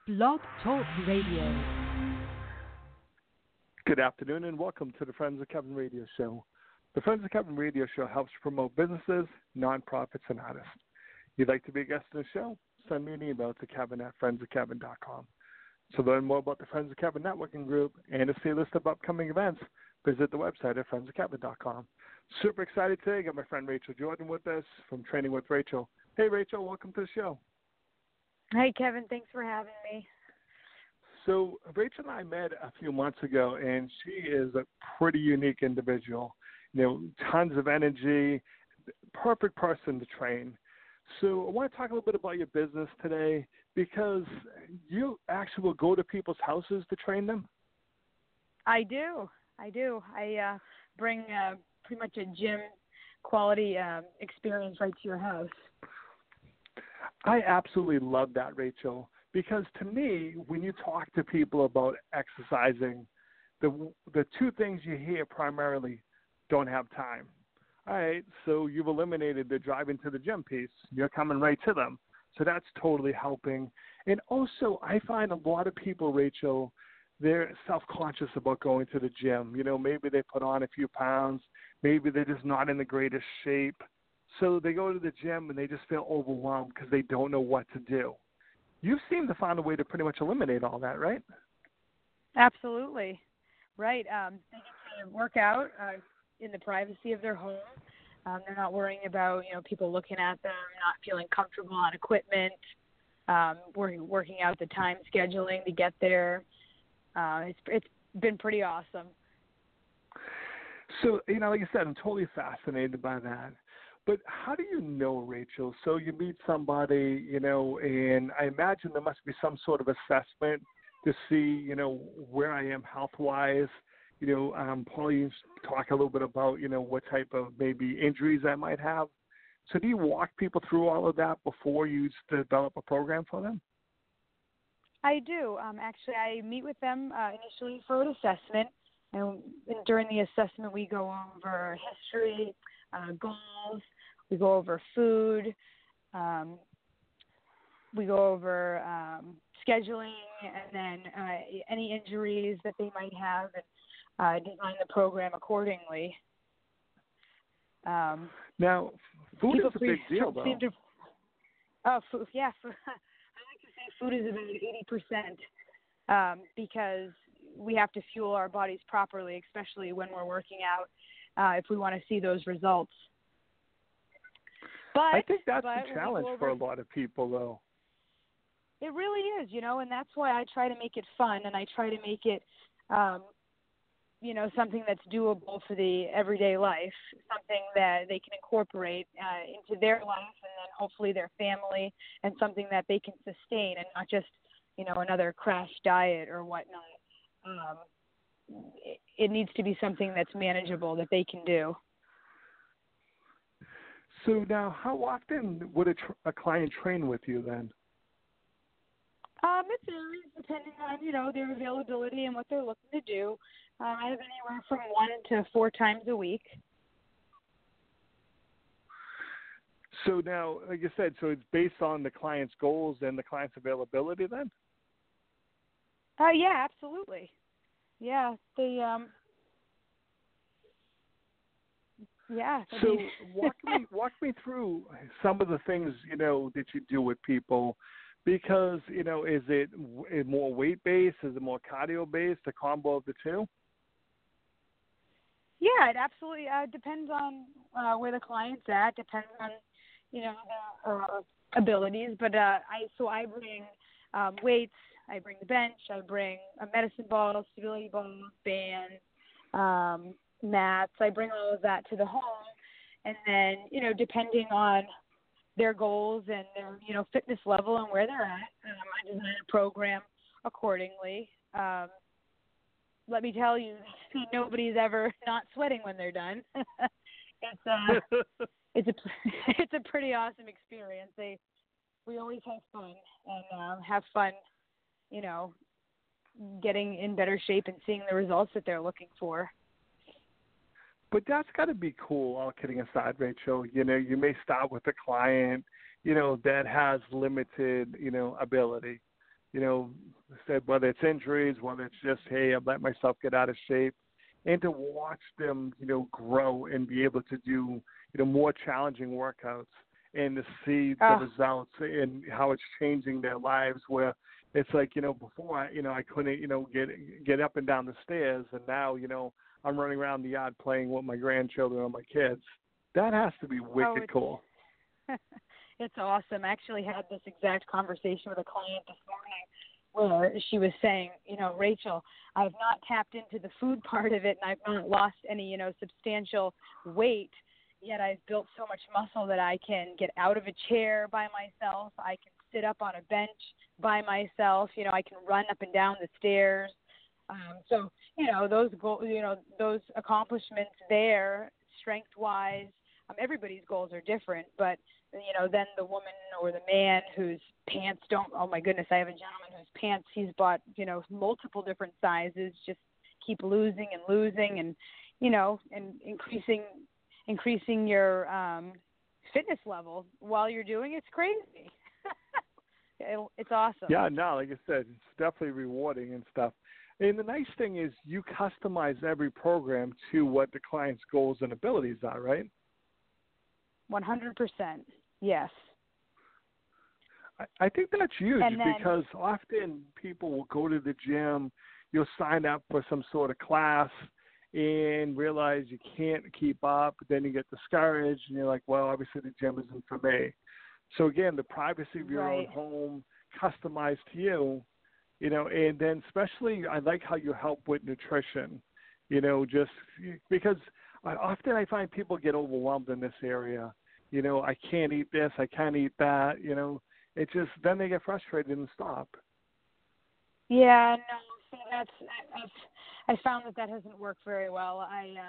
Blog Talk Radio. Good afternoon and welcome to the Friends of Kevin Radio Show. The Friends of Kevin Radio Show helps promote businesses, nonprofits, and artists. If you'd like to be a guest on the show, send me an email to kevin@friendsofkevin.com. To learn more about the Friends of Kevin networking group and to see a list of upcoming events, visit the website at friendsofkevin.com. Super excited today. I got my friend Rachel Jordan with us from Training with Rachel. Hey, Rachel, welcome to the show. Hi, Kevin. Thanks for having me. So Rachel and I met a few months ago, and she is a pretty unique individual. You know, tons of energy, perfect person to train. So I want to talk a little bit about your business today because you actually will go to people's houses to train them. I do. I bring pretty much a gym quality experience right to your house. I absolutely love that, Rachel, because to me, when you talk to people about exercising, the two things you hear primarily, don't have time. All right, so you've eliminated the driving to the gym piece. You're coming right to them. So that's totally helping. And also, I find a lot of people, Rachel, they're self-conscious about going to the gym. You know, maybe they put on a few pounds. Maybe they're just not in the greatest shape. So they go to the gym and they just feel overwhelmed because they don't know what to do. You seem to find a way to pretty much eliminate all that, right? Absolutely. Right. They get to work out in the privacy of their home. They're not worrying about, people looking at them, not feeling comfortable on equipment, working out the time scheduling to get there. It's been pretty awesome. So, like I said, I'm totally fascinated by that. But how do you know, Rachel? So you meet somebody, and I imagine there must be some sort of assessment to see, where I am health-wise. Paul, you talk a little bit about, what type of maybe injuries I might have. So do you walk people through all of that before you develop a program for them? I do. Actually, I meet with them initially for an assessment. And during the assessment, we go over history, goals. We go over food. We go over scheduling, and then any injuries that they might have, and design the program accordingly. Now, food is a big deal, though. Food, yeah. I like to say food is about 80% because we have to fuel our bodies properly, especially when we're working out, if we want to see those results. But I think that's a challenge for a lot of people, though. It really is, and that's why I try to make it fun, and I try to make it, something that's doable for the everyday life, something that they can incorporate into their life and then hopefully their family, and something that they can sustain and not just, another crash diet or whatnot. It needs to be something that's manageable that they can do. So now, how often would a client train with you then? It varies depending on, their availability and what they're looking to do. I have anywhere from 1 to 4 times a week. So now, like you said, so it's based on the client's goals and the client's availability then? Yeah, absolutely. Yeah, yeah. So walk me through some of the things, that you do with people because, is it more weight-based? Is it more cardio-based, a combo of the two? Yeah, it absolutely depends on where the client's at, depends on, their abilities. But I bring weights, I bring the bench, I bring a medicine ball, stability ball, band, mats. I bring all of that to the home. And then, depending on their goals and their, fitness level and where they're at, I design a program accordingly. Let me tell you, nobody's ever not sweating when they're done. It's a pretty awesome experience. We always have fun and have fun, getting in better shape and seeing the results that they're looking for. But that's got to be cool, all kidding aside, Rachel. You may start with a client, that has limited, ability. said whether it's injuries, whether it's just, hey, I've let myself get out of shape, and to watch them, grow and be able to do, more challenging workouts and to see the results and how it's changing their lives where it's like, before, I couldn't, get up and down the stairs, and now, I'm running around the yard playing with my grandchildren or my kids. That has to be wicked cool. It's awesome. I actually had this exact conversation with a client this morning where she was saying, Rachel, I've not tapped into the food part of it, and I've not lost any, substantial weight, yet I've built so much muscle that I can get out of a chair by myself. I can sit up on a bench by myself. I can run up and down the stairs. So, those those accomplishments there, strength-wise, everybody's goals are different, but then the woman or the man whose pants don't, oh my goodness, I have a gentleman whose pants he's bought, multiple different sizes, just keep losing and, and increasing your fitness level while you're doing it's crazy. It's awesome. Yeah, no, like I said, it's definitely rewarding and stuff. And the nice thing is you customize every program to what the client's goals and abilities are, right? 100%. Yes. I think that's huge because often people will go to the gym, you'll sign up for some sort of class and realize you can't keep up. Then you get discouraged and you're like, well, obviously the gym isn't for me. So again, the privacy of your own home, customized to you, and then especially I like how you help with nutrition, just because often I find people get overwhelmed in this area. I can't eat this, I can't eat that, it's just, then they get frustrated and stop. Yeah, no, so I found that hasn't worked very well.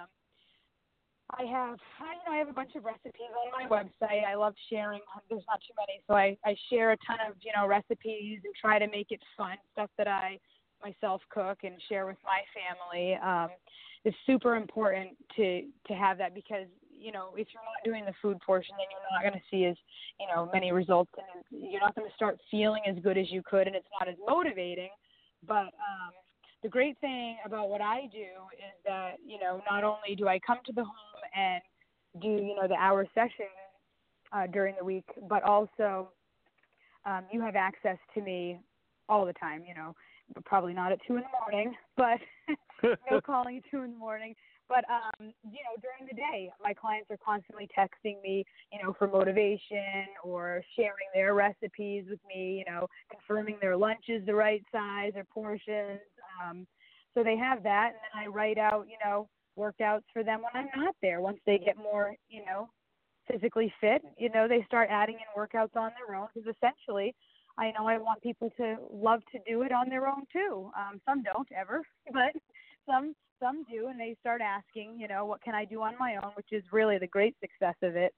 I have a bunch of recipes on my website. I love sharing. There's not too many, so I share a ton of, recipes and try to make it fun, stuff that I myself cook and share with my family. It's super important to have that because, if you're not doing the food portion, then you're not going to see as, many results, and you're not going to start feeling as good as you could, and it's not as motivating. But the great thing about what I do is that, not only do I come to the home and do, the hour session during the week, but also you have access to me all the time, probably not at 2 in the morning, but no calling at 2 in the morning. But, during the day, my clients are constantly texting me, for motivation or sharing their recipes with me, confirming their lunch is the right size or portions. So they have that, and then I write out, workouts for them when I'm not there. Once they get more, physically fit, they start adding in workouts on their own because essentially I want people to love to do it on their own too. Some don't ever, but some do, and they start asking, what can I do on my own, which is really the great success of it.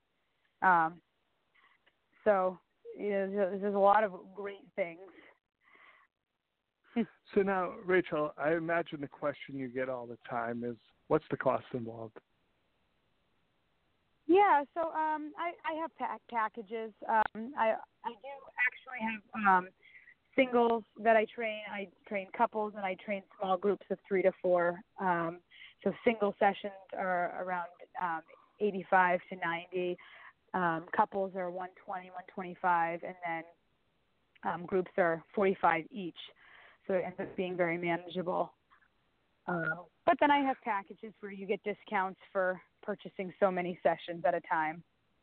So there's a lot of great things. So now, Rachel, I imagine the question you get all the time is, what's the cost involved? Yeah, so I have packages. I do actually have singles that I train. I train couples, and I train small groups of 3 to 4. So single sessions are around 85 to 90. Couples are 120, 125, and then groups are 45 each. So it ends up being very manageable. But then I have packages where you get discounts for purchasing so many sessions at a time.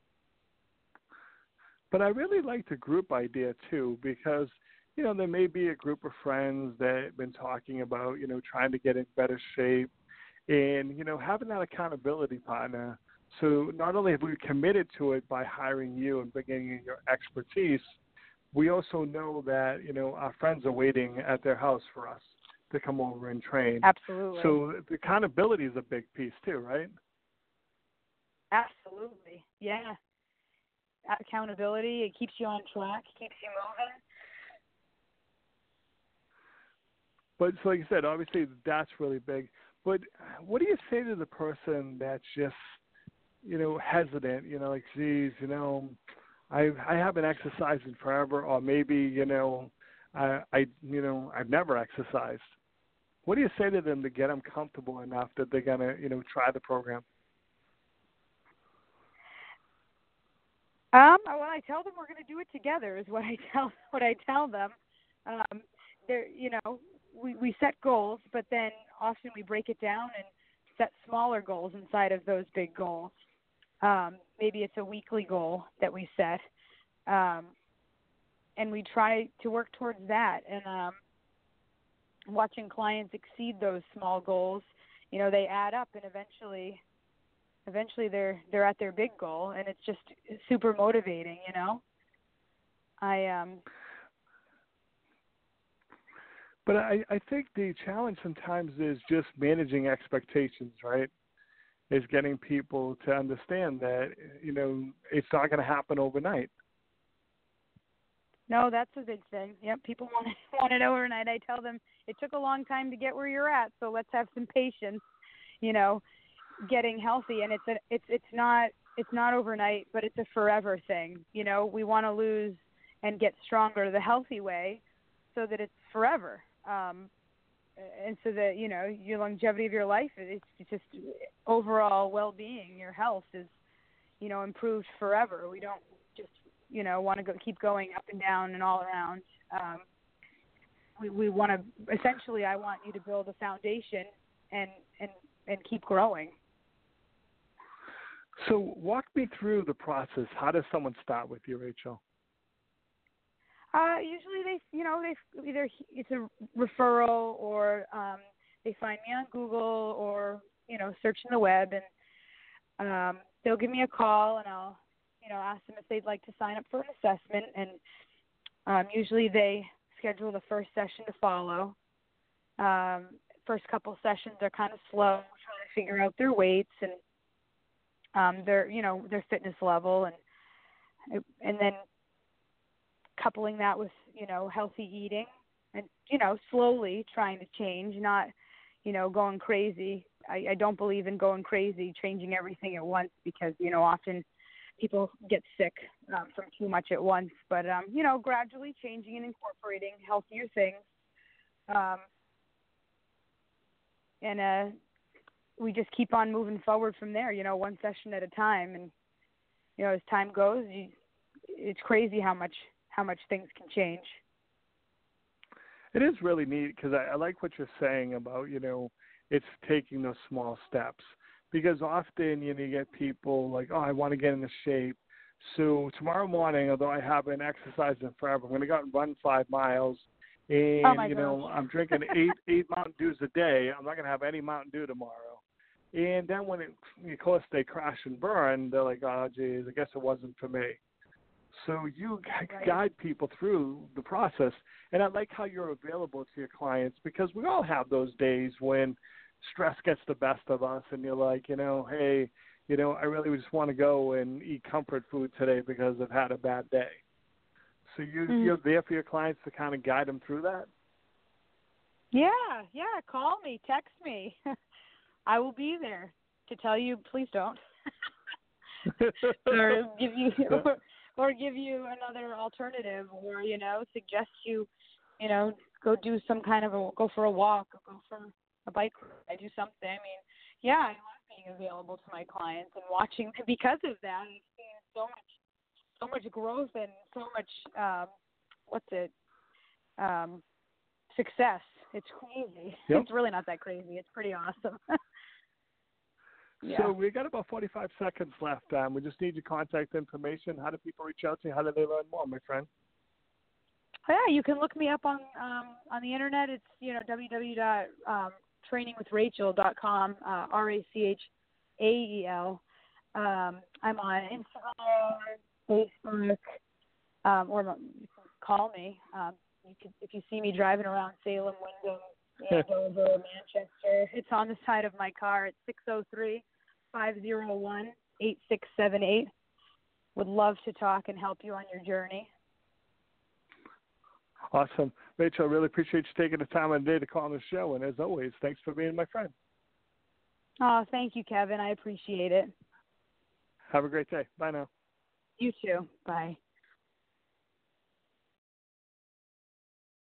But I really like the group idea too, because, there may be a group of friends that have been talking about, trying to get in better shape and, having that accountability partner. So not only have we committed to it by hiring you and bringing in your expertise, we also know that, our friends are waiting at their house for us to come over and train. Absolutely. So the accountability is a big piece too, right? Absolutely. Yeah. Accountability, it keeps you on track, keeps you moving. But so like you said, obviously that's really big. But what do you say to the person that's just, hesitant, like, geez, I haven't exercised in forever, or maybe, I've never exercised. What do you say to them to get them comfortable enough that they're gonna, try the program? Well, I tell them we're going to do it together. Is what I tell them. We set goals, but then often we break it down and set smaller goals inside of those big goals. Maybe it's a weekly goal that we set, and we try to work towards that. And watching clients exceed those small goals, they add up, and eventually they're at their big goal, and it's just super motivating. But I think the challenge sometimes is just managing expectations, right? Is getting people to understand that, it's not going to happen overnight. No, that's a big thing. Yep, people want it overnight. I tell them it took a long time to get where you're at, so let's have some patience, getting healthy. And it's not overnight, but it's a forever thing. We want to lose and get stronger the healthy way so that it's forever. And so that, your longevity of your life, it's just overall well-being, your health is, improved forever. We don't just, want to keep going up and down and all around. We want to, essentially, I want you to build a foundation and keep growing. So walk me through the process. How does someone start with you, Rachel? Usually they either it's a referral or they find me on Google or, search in the web, and they'll give me a call, and I'll, ask them if they'd like to sign up for an assessment. And usually they schedule the first session to follow. First couple sessions are kind of slow, trying to figure out their weights and their fitness level, and then coupling that with, healthy eating and, slowly trying to change, not, going crazy. I don't believe in going crazy, changing everything at once, because, often people get sick from too much at once. But, gradually changing and incorporating healthier things. And we just keep on moving forward from there, one session at a time. And, as time goes, it's crazy how much things can change. It is really neat, because I like what you're saying about, it's taking those small steps, because often, you get people like, oh, I want to get into shape. So tomorrow morning, although I haven't exercised in forever, I'm going to go out and run 5 miles. And, I'm drinking eight Mountain Dews a day. I'm not going to have any Mountain Dew tomorrow. And then when of course, they crash and burn, they're like, oh, geez, I guess it wasn't for me. So you guide people through the process. And I like how you're available to your clients, because we all have those days when stress gets the best of us and you're like, hey, I really just want to go and eat comfort food today because I've had a bad day. So you're there for your clients to kind of guide them through that? Yeah. Call me, text me. I will be there to tell you, please don't. Or give you another alternative, or, suggest you, go do some kind of go for a walk, or go for a bike ride, do something. I mean, yeah, I love being available to my clients and watching. Because of that, I've seen so much growth and so much, success. It's crazy. Yep. It's really not that crazy. It's pretty awesome. Yeah. So we got about 45 seconds left. We just need your contact information. How do people reach out to you? How do they learn more, my friend? Yeah, you can look me up on the internet. It's www.trainingwithrachel.com. RACHAEL. I'm on Instagram, Facebook, or you can call me. If you see me driving around Salem, Wyndham, Andover, Manchester, it's on the side of my car. It's 603-501-8678. Would love to talk and help you on your journey. Awesome. Rachel, I really appreciate you taking the time of the day to call on the show. And as always, thanks for being my friend. Oh, thank you, Kevin. I appreciate it. Have a great day. Bye now. You too. Bye.